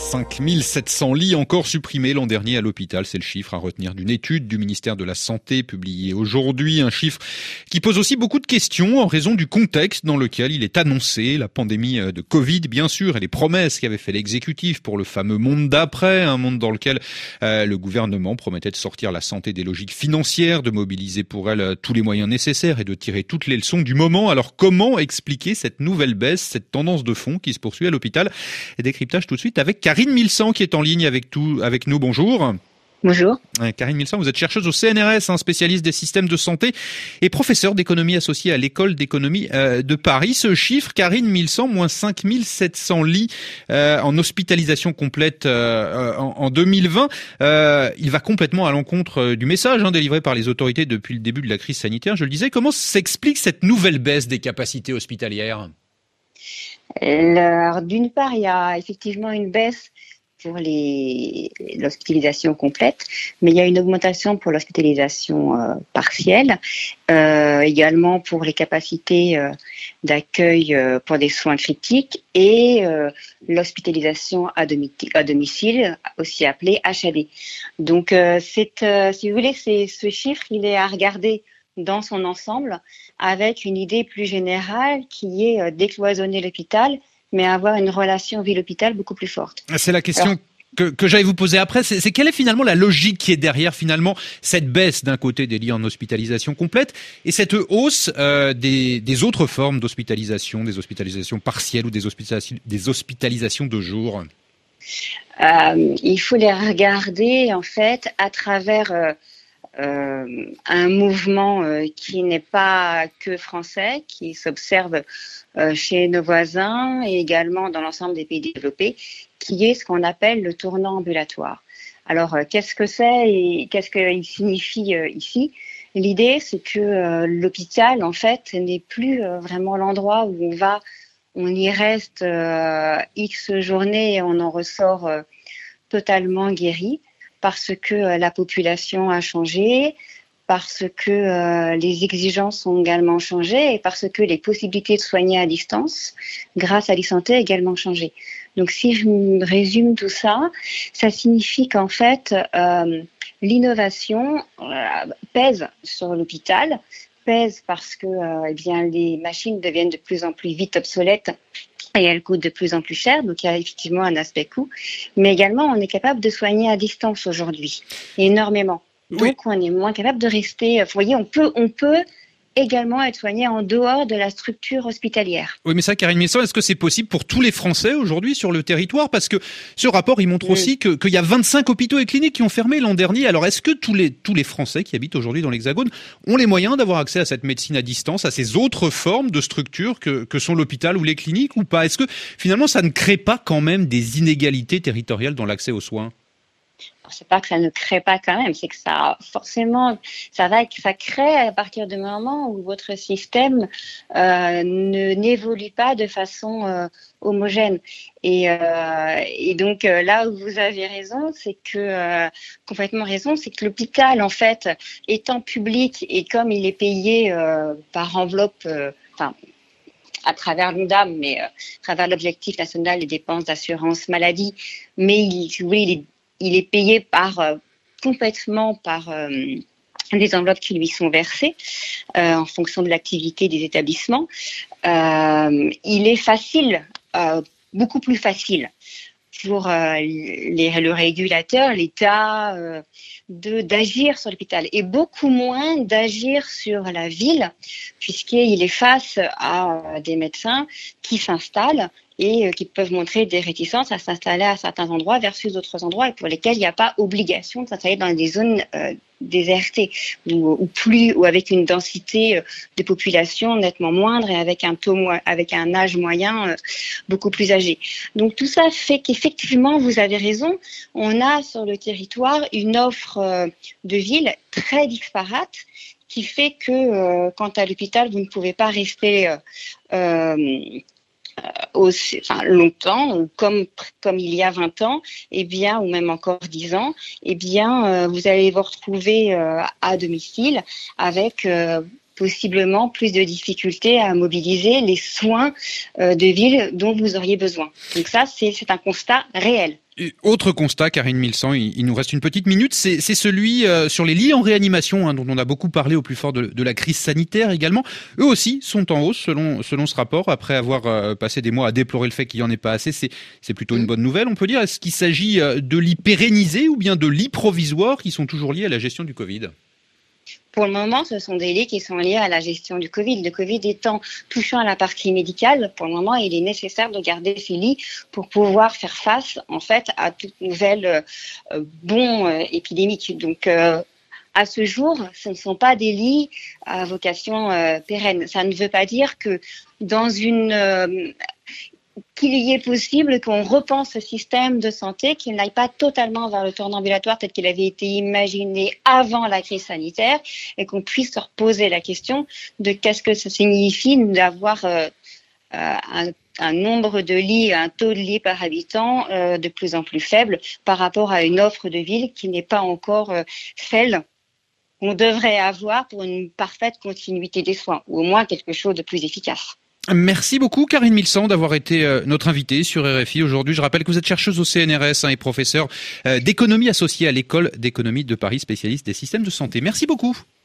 5700 lits encore supprimés l'an dernier à l'hôpital. C'est le chiffre à retenir d'une étude du ministère de la Santé publiée aujourd'hui. Un chiffre qui pose aussi beaucoup de questions en raison du contexte dans lequel il est annoncé. La pandémie de Covid, bien sûr, et les promesses qu'avait fait l'exécutif pour le fameux monde d'après. Un monde dans lequel le gouvernement promettait de sortir la santé des logiques financières, de mobiliser pour elle tous les moyens nécessaires et de tirer toutes les leçons du moment. Alors comment expliquer cette nouvelle baisse, cette tendance de fond qui se poursuit à l'hôpital? Et décryptage tout de suite avec Karine Milsan qui est en ligne avec nous. Bonjour. Bonjour. Karine Milsan, vous êtes chercheuse au CNRS, spécialiste des systèmes de santé et professeure d'économie associée à l'école d'économie de Paris. Ce chiffre, Karine Milsan, moins 5700 lits en hospitalisation complète en 2020, il va complètement à l'encontre du message délivré par les autorités depuis le début de la crise sanitaire. Je le disais, comment s'explique cette nouvelle baisse des capacités hospitalières ? Alors, d'une part, il y a effectivement une baisse pour l'hospitalisation complète, mais il y a une augmentation pour l'hospitalisation partielle, également pour les capacités d'accueil pour des soins critiques et l'hospitalisation à domicile, aussi appelée HAD. Donc, si vous voulez, ce chiffre, il est à regarder dans son ensemble, avec une idée plus générale qui est décloisonner l'hôpital, mais avoir une relation ville-hôpital beaucoup plus forte. C'est la question que j'allais vous poser après. C'est quelle est finalement la logique qui est derrière finalement cette baisse d'un côté des lits en hospitalisation complète et cette hausse des autres formes d'hospitalisation, des hospitalisations partielles ou des hospitalisations de jour? Il faut les regarder en fait à travers un mouvement qui n'est pas que français, qui s'observe chez nos voisins et également dans l'ensemble des pays développés, qui est ce qu'on appelle le tournant ambulatoire. Alors, qu'est-ce que c'est et qu'est-ce qu'il signifie ici ? L'idée, c'est que l'hôpital, en fait, n'est plus vraiment l'endroit où on y reste X journées et on en ressort totalement guéri, parce que la population a changé, parce que les exigences ont également changé et parce que les possibilités de soigner à distance, grâce à l'e-santé, ont également changé. Donc, si je résume tout ça, ça signifie qu'en fait, l'innovation pèse sur l'hôpital, pèse parce que les machines deviennent de plus en plus vite obsolètes et elles coûtent de plus en plus cher, donc il y a effectivement un aspect coût. Mais également, on est capable de soigner à distance aujourd'hui, énormément. Donc, oui. On est moins capable de rester... Vous voyez, on peut également être soigné en dehors de la structure hospitalière. Oui, mais ça, Karine Milsan, est-ce que c'est possible pour tous les Français aujourd'hui sur le territoire ? Parce que ce rapport, il montre aussi qu'il y a 25 hôpitaux et cliniques qui ont fermé l'an dernier. Alors, est-ce que tous les Français qui habitent aujourd'hui dans l'Hexagone ont les moyens d'avoir accès à cette médecine à distance, à ces autres formes de structures que sont l'hôpital ou les cliniques ou pas ? Est-ce que finalement, ça ne crée pas quand même des inégalités territoriales dans l'accès aux soins ? C'est pas que ça ne crée pas quand même, c'est que ça forcément ça crée à partir du moment où votre système n'évolue pas de façon homogène. Et donc là où vous avez raison, c'est que complètement raison, c'est que l'hôpital en fait étant public et comme il est payé par enveloppe, à travers l'UNDAM, mais à travers l'objectif national des dépenses d'assurance maladie, mais il est payé complètement par les enveloppes qui lui sont versées en fonction de l'activité des établissements. Il est facile, beaucoup plus facile pour le régulateur, l'État, d'agir sur l'hôpital et beaucoup moins d'agir sur la ville, puisqu'il est face à des médecins qui s'installent et qui peuvent montrer des réticences à s'installer à certains endroits versus d'autres endroits et pour lesquels il n'y a pas obligation de s'installer dans des zones désertées ou avec une densité de population nettement moindre et avec un âge moyen beaucoup plus âgé. Donc tout ça fait qu'effectivement, vous avez raison, on a sur le territoire une offre de ville très disparate qui fait que quant à l'hôpital, vous ne pouvez pas rester longtemps, comme il y a 20 ans, ou même encore 10 ans, vous allez vous retrouver à domicile avec possiblement plus de difficultés à mobiliser les soins de ville dont vous auriez besoin. Donc ça, c'est un constat réel. Et autre constat, Karine Milsan, il nous reste une petite minute, c'est celui sur les lits en réanimation, dont on a beaucoup parlé au plus fort de la crise sanitaire également. Eux aussi sont en hausse selon ce rapport. Après avoir passé des mois à déplorer le fait qu'il n'y en ait pas assez, c'est plutôt une bonne nouvelle, on peut dire. Est-ce qu'il s'agit de lits pérennisés ou bien de lits provisoires qui sont toujours liés à la gestion du Covid ? Pour le moment, ce sont des lits qui sont liés à la gestion du Covid. Le Covid étant touchant à la partie médicale, pour le moment, il est nécessaire de garder ces lits pour pouvoir faire face, en fait, à toute nouvelle épidémique. Donc, à ce jour, ce ne sont pas des lits à vocation pérenne. Ça ne veut pas dire que qu'il y est possible qu'on repense ce système de santé, qu'il n'aille pas totalement vers le tournant ambulatoire tel qu'il avait été imaginé avant la crise sanitaire, et qu'on puisse se reposer la question de qu'est-ce que ça signifie d'avoir un nombre de lits, un taux de lits par habitant de plus en plus faible par rapport à une offre de ville qui n'est pas encore celle qu'on devrait avoir pour une parfaite continuité des soins, ou au moins quelque chose de plus efficace. Merci beaucoup Karine Milsan d'avoir été notre invitée sur RFI aujourd'hui. Je rappelle que vous êtes chercheuse au CNRS et professeure d'économie associée à l'École d'économie de Paris, spécialiste des systèmes de santé. Merci beaucoup.